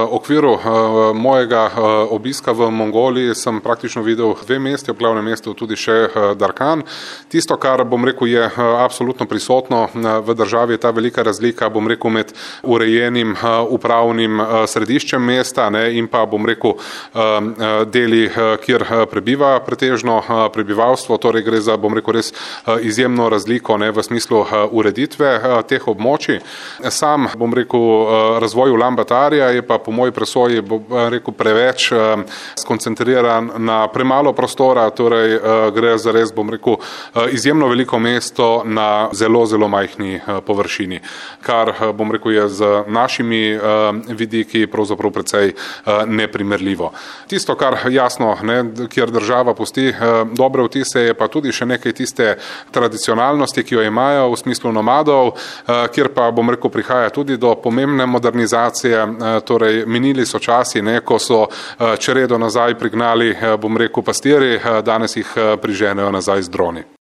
okviru mojega obiska v Mongoliji sem praktično videl dve mesti, v glavnem mestu tudi še Darkan. Tisto, kar je absolutno prisotno v državi, je ta velika razlika, med urejenim upravnim središčem mesta in pa, deli, kjer prebiva pretežno prebivalstvo, torej gre za, res izjemno razliko v smislu ureditve teh območij. Sam, razvoj Ulaanbaatarja je pa po moji presoji, preveč skoncentriran na premalo prostora, torej gre za res, izjemno veliko mesto na zelo, zelo majhni površini, kar, je z našimi vidiki pravzaprav precej neprimerljivo. Tisto, kar jasno, kjer država pusti dobre vtise, je pa tudi še nekaj tiste tradicionalnosti, ki jo imajo v smislu nomadov, kjer pa, prihaja tudi do pomembne modernizacije, torej minili so časi, ko so čredo nazaj prignali, pastirji, danes jih priženejo nazaj z droni.